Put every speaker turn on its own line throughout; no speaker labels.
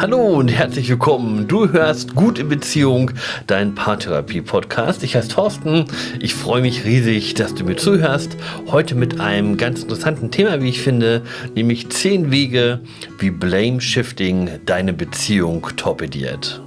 Hallo und herzlich willkommen. Du hörst Gut in Beziehung, dein Paartherapie-Podcast. Ich heiße Thorsten. Ich freue mich riesig, dass du mir zuhörst. Heute mit einem ganz interessanten Thema, wie ich finde, nämlich 10 Wege, wie Blame Shifting deine Beziehung torpediert.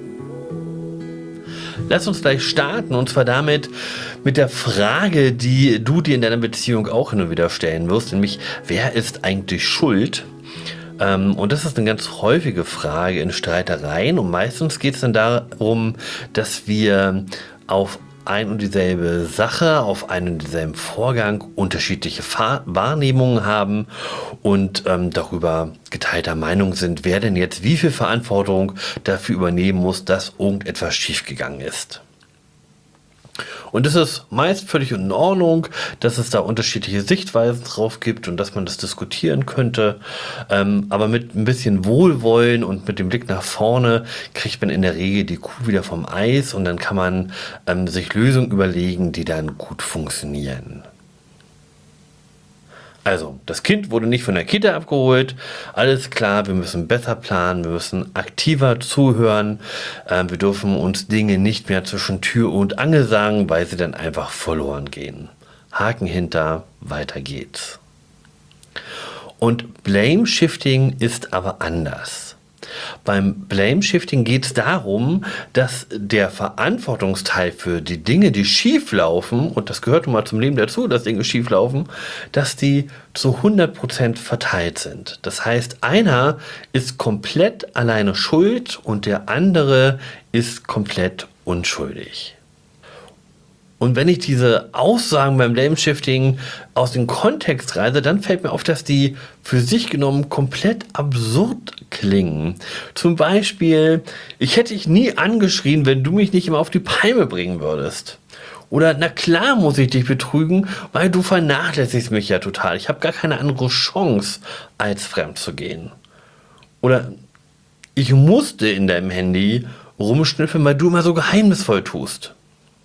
Lass uns gleich starten, und zwar mit der Frage, die du dir in deiner Beziehung auch hin und wieder stellen wirst, nämlich: Wer ist eigentlich schuld? Und das ist eine ganz häufige Frage in Streitereien, und meistens geht es dann darum, dass wir auf ein und dieselbe Sache, auf einen und dieselben Vorgang unterschiedliche Wahrnehmungen haben und darüber geteilter Meinung sind, wer denn jetzt wie viel Verantwortung dafür übernehmen muss, dass irgendetwas schiefgegangen ist. Und es ist meist völlig in Ordnung, dass es da unterschiedliche Sichtweisen drauf gibt und dass man das diskutieren könnte. Aber mit ein bisschen Wohlwollen und mit dem Blick nach vorne kriegt man in der Regel die Kuh wieder vom Eis, und dann kann man sich Lösungen überlegen, die dann gut funktionieren. Also, das Kind wurde nicht von der Kita abgeholt, alles klar, wir müssen besser planen, wir müssen aktiver zuhören, wir dürfen uns Dinge nicht mehr zwischen Tür und Angel sagen, weil sie dann einfach verloren gehen. Haken hinter, weiter geht's. Und Blame Shifting ist aber anders. Beim Blame Shifting geht es darum, dass der Verantwortungsteil für die Dinge, die schief laufen, und das gehört nun mal zum Leben dazu, dass Dinge schief laufen, dass die zu 100% verteilt sind. Das heißt, einer ist komplett alleine schuld und der andere ist komplett unschuldig. Und wenn ich diese Aussagen beim Blame Shifting aus dem Kontext reiße, dann fällt mir auf, dass die für sich genommen komplett absurd klingen. Zum Beispiel: Ich hätte dich nie angeschrien, wenn du mich nicht immer auf die Palme bringen würdest. Oder: Na klar muss ich dich betrügen, weil du vernachlässigst mich ja total. Ich habe gar keine andere Chance, als fremd zu gehen. Oder: Ich musste in deinem Handy rumschnüffeln, weil du immer so geheimnisvoll tust.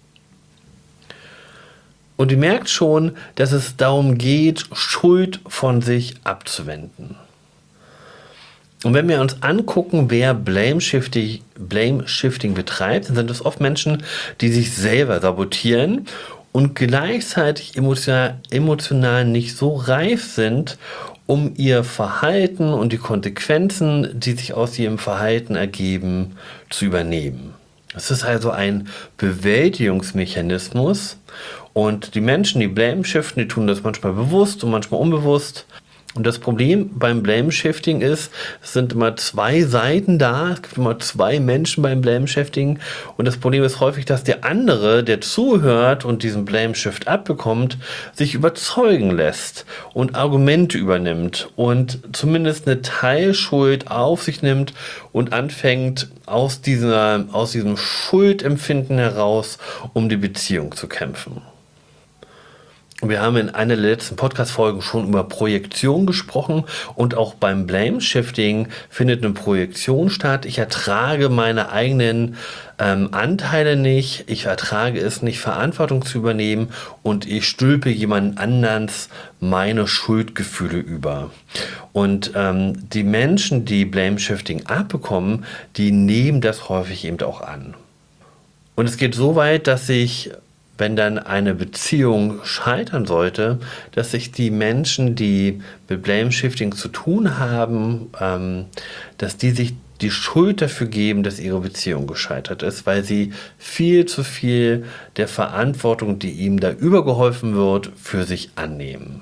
Und ihr merkt schon, dass es darum geht, Schuld von sich abzuwenden. Und wenn wir uns angucken, wer Blame Shifting betreibt, dann sind es oft Menschen, die sich selber sabotieren und gleichzeitig emotional nicht so reif sind, um ihr Verhalten und die Konsequenzen, die sich aus ihrem Verhalten ergeben, zu übernehmen. Es ist also ein Bewältigungsmechanismus, und die Menschen, die Blame shiften, die tun das manchmal bewusst und manchmal unbewusst. Und das Problem beim Blame Shifting ist, es sind immer zwei Seiten da, es gibt immer zwei Menschen beim Blame Shifting, und das Problem ist häufig, dass der andere, der zuhört und diesen Blame Shift abbekommt, sich überzeugen lässt und Argumente übernimmt und zumindest eine Teilschuld auf sich nimmt und anfängt, aus diesem Schuldempfinden heraus um die Beziehung zu kämpfen. Wir haben in einer der letzten Podcast-Folgen schon über Projektion gesprochen, und auch beim Blame Shifting findet eine Projektion statt. Ich ertrage meine eigenen Anteile nicht, ich ertrage es nicht, Verantwortung zu übernehmen, und ich stülpe jemand anderes meine Schuldgefühle über. Und die Menschen, die Blame Shifting abbekommen, die nehmen das häufig eben auch an. Und es geht so weit, dass wenn dann eine Beziehung scheitern sollte, dass sich die Menschen, die mit Blame Shifting zu tun haben, dass die sich die Schuld dafür geben, dass ihre Beziehung gescheitert ist, weil sie viel zu viel der Verantwortung, die ihm da übergeholfen wird, für sich annehmen.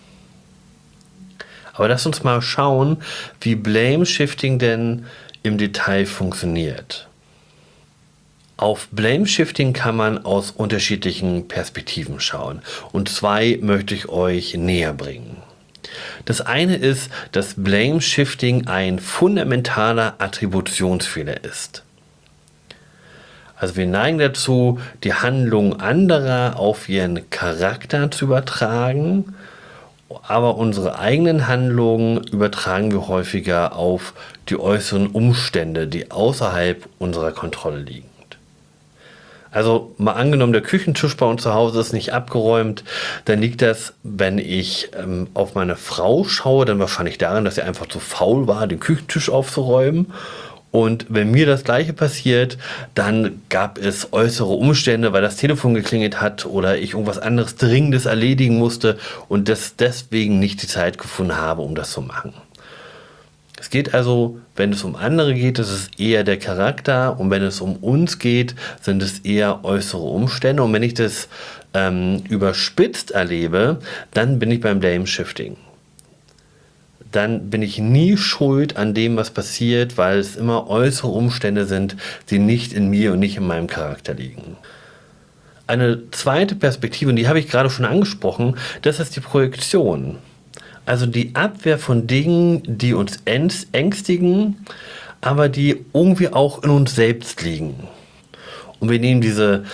Aber lass uns mal schauen, wie Blame Shifting denn im Detail funktioniert. Auf Blame Shifting kann man aus unterschiedlichen Perspektiven schauen, und zwei möchte ich euch näher bringen. Das eine ist, dass Blame Shifting ein fundamentaler Attributionsfehler ist. Also wir neigen dazu, die Handlungen anderer auf ihren Charakter zu übertragen, aber unsere eigenen Handlungen übertragen wir häufiger auf die äußeren Umstände, die außerhalb unserer Kontrolle liegen. Also mal angenommen, der Küchentisch bei uns zu Hause ist nicht abgeräumt, dann liegt das, wenn ich auf meine Frau schaue, dann wahrscheinlich daran, dass sie einfach zu faul war, den Küchentisch aufzuräumen. Und wenn mir das Gleiche passiert, dann gab es äußere Umstände, weil das Telefon geklingelt hat oder ich irgendwas anderes Dringendes erledigen musste und deswegen nicht die Zeit gefunden habe, um das zu machen. Es geht also, wenn es um andere geht, ist es eher der Charakter, und wenn es um uns geht, sind es eher äußere Umstände. Und wenn ich das überspitzt erlebe, dann bin ich beim Blame Shifting. Dann bin ich nie schuld an dem, was passiert, weil es immer äußere Umstände sind, die nicht in mir und nicht in meinem Charakter liegen. Eine zweite Perspektive, und die habe ich gerade schon angesprochen, das ist die Projektion. Also die Abwehr von Dingen, die uns ängstigen, aber die irgendwie auch in uns selbst liegen. Und wir nehmen diese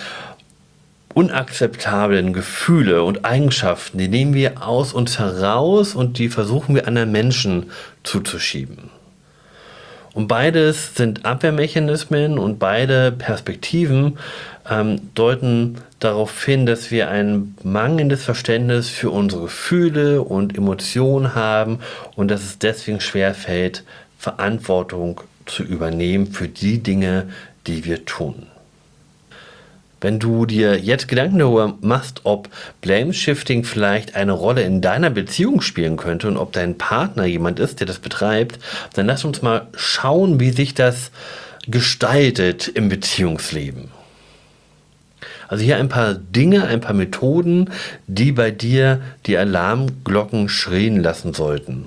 unakzeptablen Gefühle und Eigenschaften, die nehmen wir aus uns heraus und die versuchen wir anderen Menschen zuzuschieben. Und beides sind Abwehrmechanismen, und beide Perspektiven deuten darauf hin, dass wir ein mangelndes Verständnis für unsere Gefühle und Emotionen haben und dass es deswegen schwerfällt, Verantwortung zu übernehmen für die Dinge, die wir tun. Wenn du dir jetzt Gedanken darüber machst, ob Blame Shifting vielleicht eine Rolle in deiner Beziehung spielen könnte und ob dein Partner jemand ist, der das betreibt, dann lass uns mal schauen, wie sich das gestaltet im Beziehungsleben. Also hier ein paar Dinge, ein paar Methoden, die bei dir die Alarmglocken schrillen lassen sollten.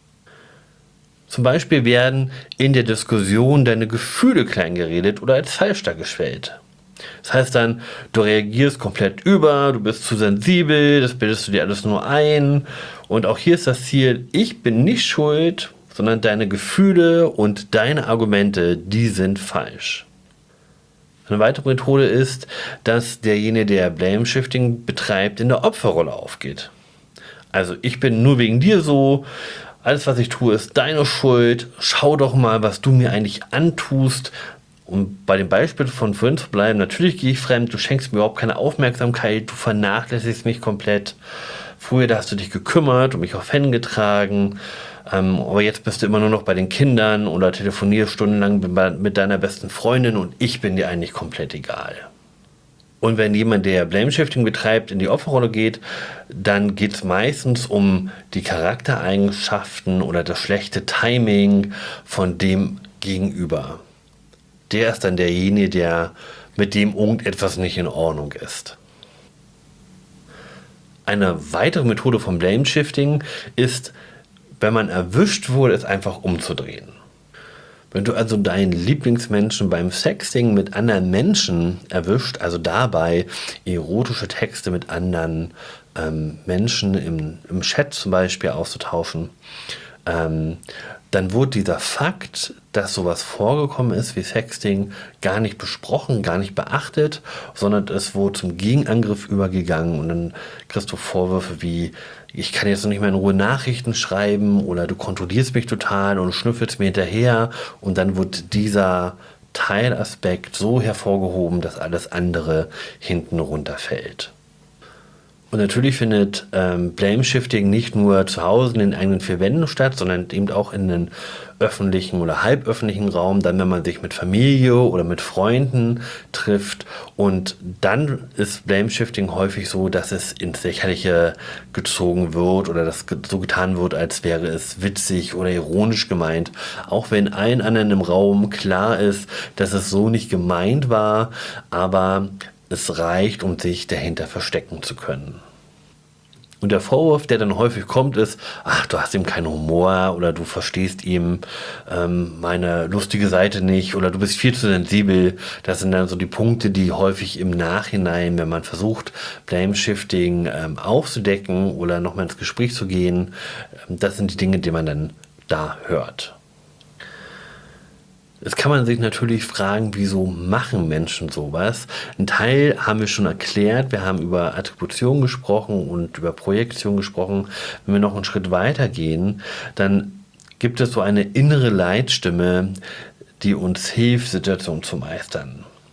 Zum Beispiel werden in der Diskussion deine Gefühle kleingeredet oder als falsch dargestellt. Das heißt dann, du reagierst komplett über, du bist zu sensibel, das bildest du dir alles nur ein. Und auch hier ist das Ziel, ich bin nicht schuld, sondern deine Gefühle und deine Argumente, die sind falsch. Eine weitere Methode ist, dass derjenige, der Blame Shifting betreibt, in der Opferrolle aufgeht. Also ich bin nur wegen dir so, alles was ich tue ist deine Schuld, schau doch mal, was du mir eigentlich antust. Um bei dem Beispiel von vorhin zu bleiben, natürlich gehe ich fremd, du schenkst mir überhaupt keine Aufmerksamkeit, du vernachlässigst mich komplett. Früher, da hast du dich gekümmert und mich auf Händen getragen, aber jetzt bist du immer nur noch bei den Kindern oder telefonierst stundenlang mit deiner besten Freundin und ich bin dir eigentlich komplett egal. Und wenn jemand, der Blame Shifting betreibt, in die Opferrolle geht, dann geht es meistens um die Charaktereigenschaften oder das schlechte Timing von dem Gegenüber. Der ist dann derjenige, mit dem irgendetwas nicht in Ordnung ist. Eine weitere Methode von Blame Shifting ist, wenn man erwischt wurde, es einfach umzudrehen. Wenn du also deinen Lieblingsmenschen beim Sexting mit anderen Menschen erwischt, also dabei erotische Texte mit anderen Menschen im Chat zum Beispiel auszutauschen, dann wurde dieser Fakt, dass sowas vorgekommen ist wie Sexting, gar nicht besprochen, gar nicht beachtet, sondern es wurde zum Gegenangriff übergegangen und dann kriegst du Vorwürfe wie, ich kann jetzt noch nicht mehr in Ruhe Nachrichten schreiben oder du kontrollierst mich total und schnüffelst mir hinterher, und dann wird dieser Teilaspekt so hervorgehoben, dass alles andere hinten runterfällt. Und natürlich findet Blame Shifting nicht nur zu Hause in den eigenen vier Wänden statt, sondern eben auch in den öffentlichen oder halböffentlichen Raum, dann wenn man sich mit Familie oder mit Freunden trifft. Und dann ist Blame Shifting häufig so, dass es ins Lächerliche gezogen wird oder dass so getan wird, als wäre es witzig oder ironisch gemeint. Auch wenn allen anderen im Raum klar ist, dass es so nicht gemeint war, aber es reicht, um sich dahinter verstecken zu können. Und der Vorwurf, der dann häufig kommt, ist, ach, du hast ihm keinen Humor oder du verstehst ihm meine lustige Seite nicht oder du bist viel zu sensibel. Das sind dann so die Punkte, die häufig im Nachhinein, wenn man versucht, Blame Shifting aufzudecken oder nochmal ins Gespräch zu gehen, das sind die Dinge, die man dann da hört. Jetzt kann man sich natürlich fragen, wieso machen Menschen sowas? Ein Teil haben wir schon erklärt, wir haben über Attribution gesprochen und über Projektion gesprochen. Wenn wir noch einen Schritt weiter gehen, dann gibt es so eine innere Leitstimme, die uns hilft, Situationen zu meistern.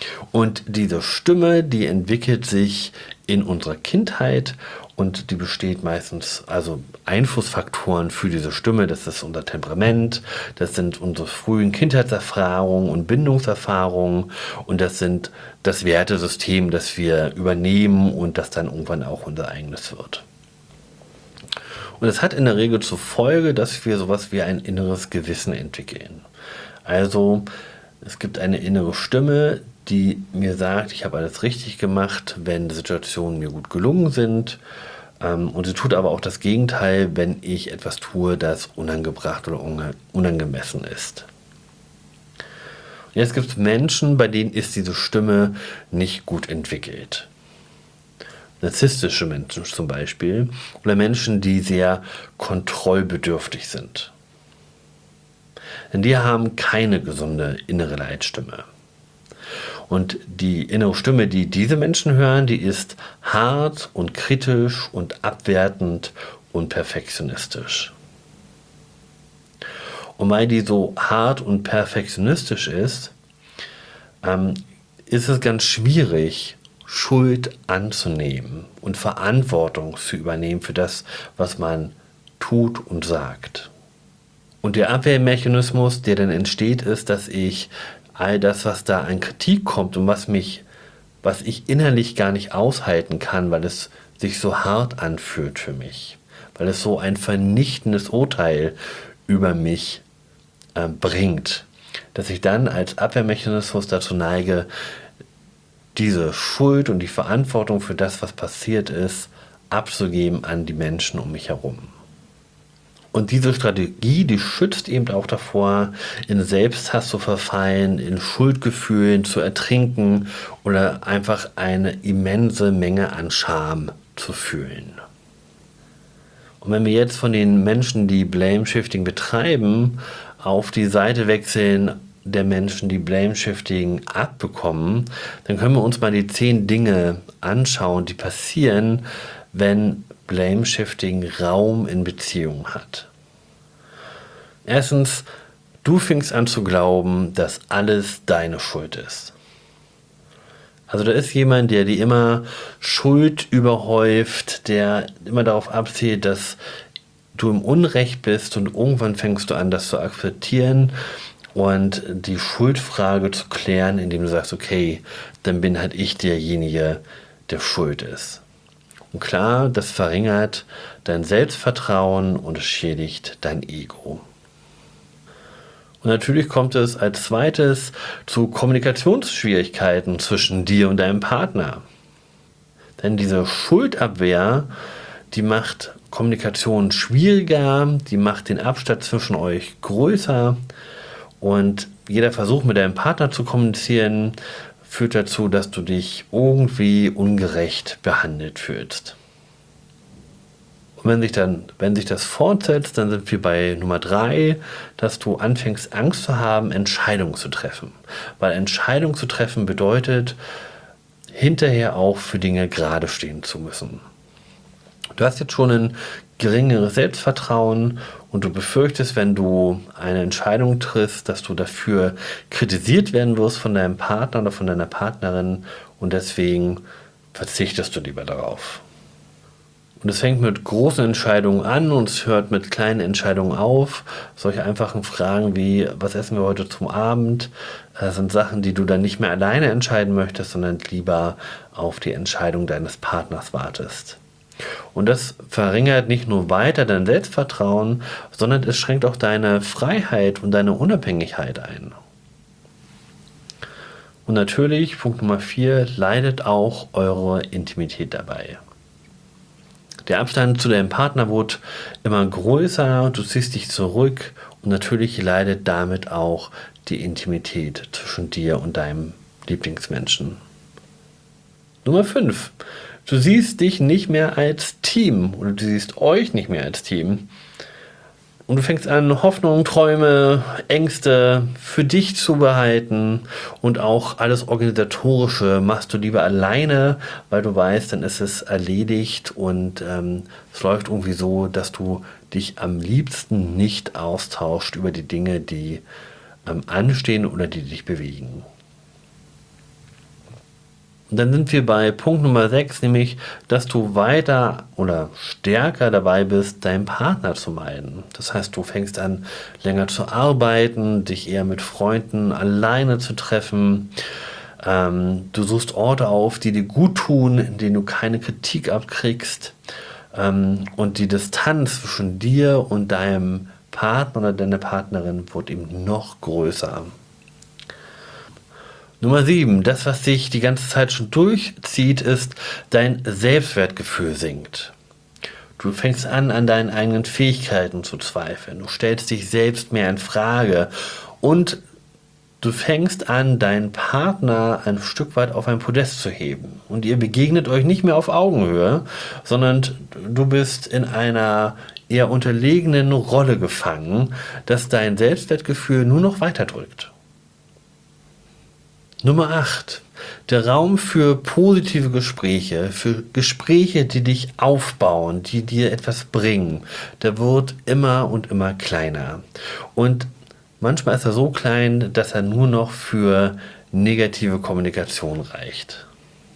Und diese Stimme, die entwickelt sich in unserer Kindheit und die besteht meistens, also Einflussfaktoren für diese Stimme, das ist unser Temperament, das sind unsere frühen Kindheitserfahrungen und Bindungserfahrungen und das sind das Wertesystem, das wir übernehmen und das dann irgendwann auch unser eigenes wird. Und es hat in der Regel zur Folge, dass wir sowas wie ein inneres Gewissen entwickeln. Also es gibt eine innere Stimme, die mir sagt, ich habe alles richtig gemacht, wenn Situationen mir gut gelungen sind. Und sie tut aber auch das Gegenteil, wenn ich etwas tue, das unangebracht oder unangemessen ist. Und jetzt gibt es Menschen, bei denen ist diese Stimme nicht gut entwickelt. Narzisstische Menschen zum Beispiel oder Menschen, die sehr kontrollbedürftig sind. Denn die haben keine gesunde innere Leitstimme. Und die innere Stimme, die diese Menschen hören, die ist hart und kritisch und abwertend und perfektionistisch. Und weil die so hart und perfektionistisch ist, ist es ganz schwierig, Schuld anzunehmen und Verantwortung zu übernehmen für das, was man tut und sagt. Und der Abwehrmechanismus, der dann entsteht, ist, dass ich all das, was da an Kritik kommt und was ich innerlich gar nicht aushalten kann, weil es sich so hart anfühlt für mich, weil es so ein vernichtendes Urteil über mich bringt, dass ich dann als Abwehrmechanismus dazu neige, diese Schuld und die Verantwortung für das, was passiert ist, abzugeben an die Menschen um mich herum. Und diese Strategie, die schützt eben auch davor, in Selbsthass zu verfallen, in Schuldgefühlen zu ertrinken oder einfach eine immense Menge an Scham zu fühlen. Und wenn wir jetzt von den Menschen, die Blame Shifting betreiben, auf die Seite wechseln der Menschen, die Blame Shifting abbekommen, dann können wir uns mal die 10 Dinge anschauen, die passieren, wenn Blame Shifting Raum in Beziehungen hat. Erstens, du fängst an zu glauben, dass alles deine Schuld ist. Also da ist jemand, der dir immer Schuld überhäuft, der immer darauf abzielt, dass du im Unrecht bist und irgendwann fängst du an, das zu akzeptieren und die Schuldfrage zu klären, indem du sagst, okay, dann bin halt ich derjenige, der schuld ist. Und klar, das verringert dein Selbstvertrauen und es schädigt dein Ego. Und natürlich kommt es als zweites zu Kommunikationsschwierigkeiten zwischen dir und deinem Partner. Denn diese Schuldabwehr, die macht Kommunikation schwieriger, die macht den Abstand zwischen euch größer und jeder Versuch mit deinem Partner zu kommunizieren führt dazu, dass du dich irgendwie ungerecht behandelt fühlst. Und wenn sich das fortsetzt, dann sind wir bei Nummer 3, dass du anfängst, Angst zu haben, Entscheidungen zu treffen. Weil Entscheidungen zu treffen bedeutet, hinterher auch für Dinge gerade stehen zu müssen. Du hast jetzt schon ein geringeres Selbstvertrauen und du befürchtest, wenn du eine Entscheidung triffst, dass du dafür kritisiert werden wirst von deinem Partner oder von deiner Partnerin und deswegen verzichtest du lieber darauf. Und es fängt mit großen Entscheidungen an und es hört mit kleinen Entscheidungen auf. Solche einfachen Fragen wie, was essen wir heute zum Abend, sind Sachen, die du dann nicht mehr alleine entscheiden möchtest, sondern lieber auf die Entscheidung deines Partners wartest. Und das verringert nicht nur weiter dein Selbstvertrauen, sondern es schränkt auch deine Freiheit und deine Unabhängigkeit ein. Und natürlich, Punkt Nummer 4, leidet auch eure Intimität dabei. Der Abstand zu deinem Partner wird immer größer, du ziehst dich zurück und natürlich leidet damit auch die Intimität zwischen dir und deinem Lieblingsmenschen. Nummer 5. Du siehst dich nicht mehr als Team oder du siehst euch nicht mehr als Team. Und du fängst an, Hoffnungen, Träume, Ängste für dich zu behalten und auch alles Organisatorische machst du lieber alleine, weil du weißt, dann ist es erledigt und es läuft irgendwie so, dass du dich am liebsten nicht austauscht über die Dinge, die anstehen oder die dich bewegen. Und dann sind wir bei Punkt Nummer 6, nämlich, dass du weiter oder stärker dabei bist, deinen Partner zu meiden. Das heißt, du fängst an, länger zu arbeiten, dich eher mit Freunden alleine zu treffen. Du suchst Orte auf, die dir gut tun, in denen du keine Kritik abkriegst. Und die Distanz zwischen dir und deinem Partner oder deiner Partnerin wird eben noch größer. Nummer 7, das, was sich die ganze Zeit schon durchzieht, ist, dein Selbstwertgefühl sinkt. Du fängst an deinen eigenen Fähigkeiten zu zweifeln. Du stellst dich selbst mehr in Frage und du fängst an, deinen Partner ein Stück weit auf ein Podest zu heben. Und ihr begegnet euch nicht mehr auf Augenhöhe, sondern du bist in einer eher unterlegenen Rolle gefangen, dass dein Selbstwertgefühl nur noch weiter drückt. Nummer 8. Der Raum für positive Gespräche, für Gespräche, die dich aufbauen, die dir etwas bringen, der wird immer und immer kleiner. Und manchmal ist er so klein, dass er nur noch für negative Kommunikation reicht.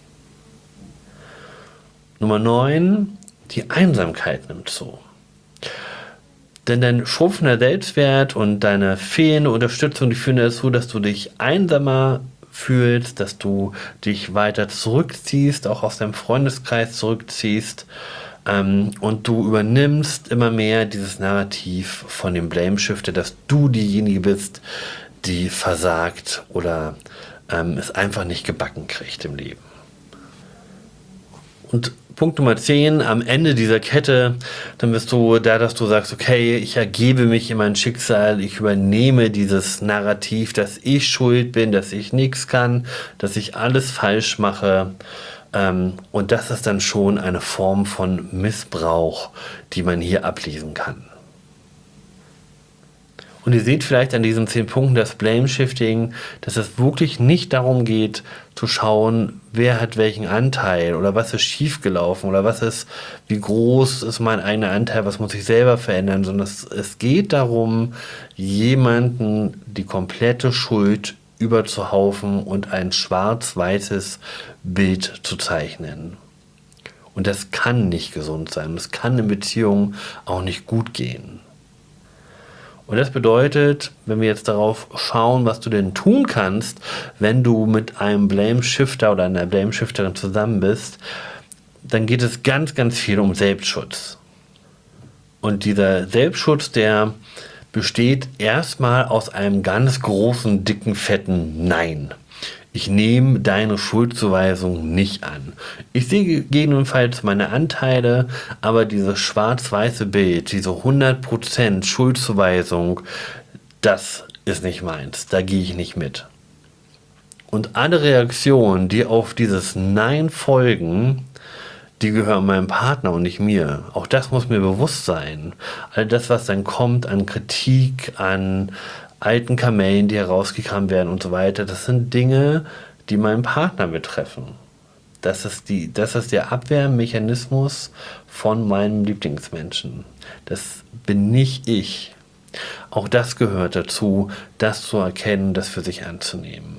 Nummer 9. Die Einsamkeit nimmt zu. Denn dein schrumpfender Selbstwert und deine fehlende Unterstützung, die führen dazu, dass du dich einsamer fühlst, dass du dich weiter zurückziehst, auch aus deinem Freundeskreis zurückziehst, und du übernimmst immer mehr dieses Narrativ von dem Blame Shifter, dass du diejenige bist, die versagt oder es einfach nicht gebacken kriegt im Leben. Und Punkt Nummer 10, am Ende dieser Kette, dann bist du da, dass du sagst, okay, ich ergebe mich in mein Schicksal, ich übernehme dieses Narrativ, dass ich schuld bin, dass ich nichts kann, dass ich alles falsch mache. Und das ist dann schon eine Form von Missbrauch, die man hier ablesen kann. Und ihr seht vielleicht an diesen 10 Punkten das Blame Shifting, dass es wirklich nicht darum geht, zu schauen, wer hat welchen Anteil oder was ist schiefgelaufen oder wie groß ist mein eigener Anteil, was muss ich selber verändern, sondern es geht darum, jemanden die komplette Schuld überzuhaufen und ein schwarz-weißes Bild zu zeichnen. Und das kann nicht gesund sein. Das kann in Beziehungen auch nicht gut gehen. Und das bedeutet, wenn wir jetzt darauf schauen, was du denn tun kannst, wenn du mit einem Blame Shifter oder einer Blame Shifterin zusammen bist, dann geht es ganz, ganz viel um Selbstschutz. Und dieser Selbstschutz, der besteht erstmal aus einem ganz großen, dicken, fetten Nein. Ich nehme deine Schuldzuweisung nicht an. Ich sehe gegebenenfalls meine Anteile, aber dieses schwarz-weiße Bild, diese 100% Schuldzuweisung, das ist nicht meins. Da gehe ich nicht mit. Und alle Reaktionen, die auf dieses Nein folgen, die gehören meinem Partner und nicht mir. Auch das muss mir bewusst sein. All das, was dann kommt an Kritik, an alten Kamellen, die herausgekramt werden und so weiter, das sind Dinge, die meinen Partner betreffen. Das ist der Abwehrmechanismus von meinem Lieblingsmenschen. Das bin nicht ich. Auch das gehört dazu, das zu erkennen, das für sich anzunehmen.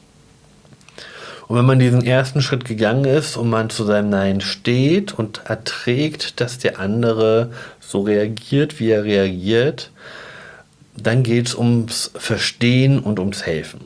Und wenn man diesen ersten Schritt gegangen ist und man zu seinem Nein steht und erträgt, dass der andere so reagiert, wie er reagiert, dann geht es ums Verstehen und ums Helfen.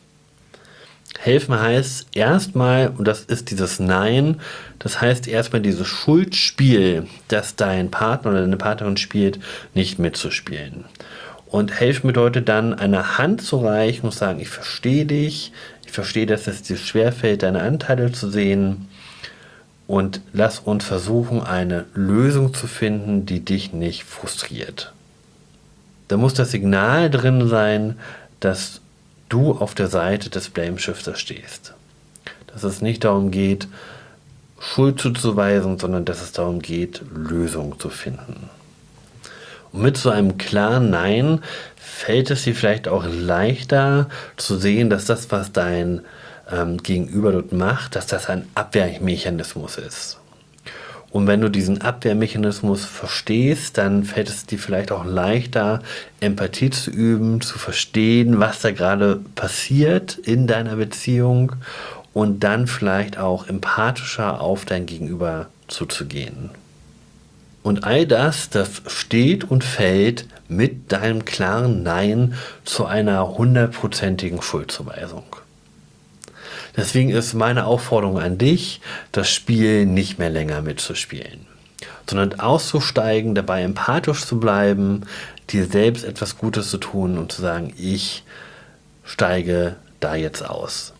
Helfen heißt erstmal, und das ist dieses Nein, das heißt erstmal dieses Schuldspiel, das dein Partner oder deine Partnerin spielt, nicht mitzuspielen. Und helfen bedeutet dann, eine Hand zu reichen und sagen, ich verstehe dich, ich verstehe, dass es dir schwerfällt, deine Anteile zu sehen, und lass uns versuchen, eine Lösung zu finden, die dich nicht frustriert. Da muss das Signal drin sein, dass du auf der Seite des Blame Shifters stehst. Dass es nicht darum geht, Schuld zuzuweisen, sondern dass es darum geht, Lösungen zu finden. Und mit so einem klaren Nein fällt es dir vielleicht auch leichter zu sehen, dass das, was dein Gegenüber dort macht, dass das ein Abwehrmechanismus ist. Und wenn du diesen Abwehrmechanismus verstehst, dann fällt es dir vielleicht auch leichter, Empathie zu üben, zu verstehen, was da gerade passiert in deiner Beziehung und dann vielleicht auch empathischer auf dein Gegenüber zuzugehen. Und all das steht und fällt mit deinem klaren Nein zu einer 100%igen Schuldzuweisung. Deswegen ist meine Aufforderung an dich, das Spiel nicht mehr länger mitzuspielen, sondern auszusteigen, dabei empathisch zu bleiben, dir selbst etwas Gutes zu tun und zu sagen, ich steige da jetzt aus.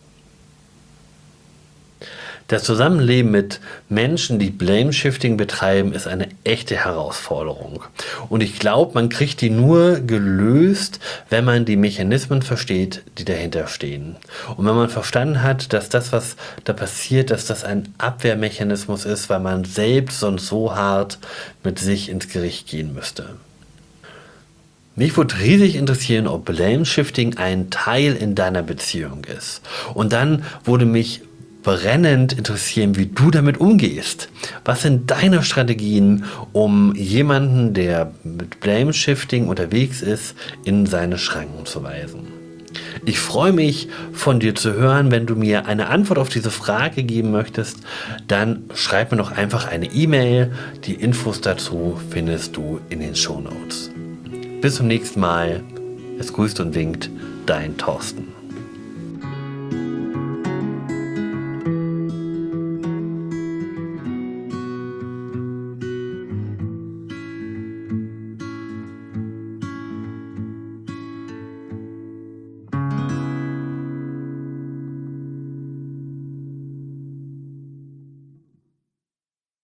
Das Zusammenleben mit Menschen, die Blame-Shifting betreiben, ist eine echte Herausforderung. Und ich glaube, man kriegt die nur gelöst, wenn man die Mechanismen versteht, die dahinter stehen. Und wenn man verstanden hat, dass das, was da passiert, dass das ein Abwehrmechanismus ist, weil man selbst sonst so hart mit sich ins Gericht gehen müsste. Mich würde riesig interessieren, ob Blame-Shifting ein Teil in deiner Beziehung ist. Und dann würde mich brennend interessieren, wie du damit umgehst. Was sind deine Strategien, um jemanden, der mit Blame-Shifting unterwegs ist, in seine Schranken zu weisen? Ich freue mich, von dir zu hören. Wenn du mir eine Antwort auf diese Frage geben möchtest, dann schreib mir doch einfach eine E-Mail. Die Infos dazu findest du in den Shownotes. Bis zum nächsten Mal. Es grüßt und winkt, dein Thorsten.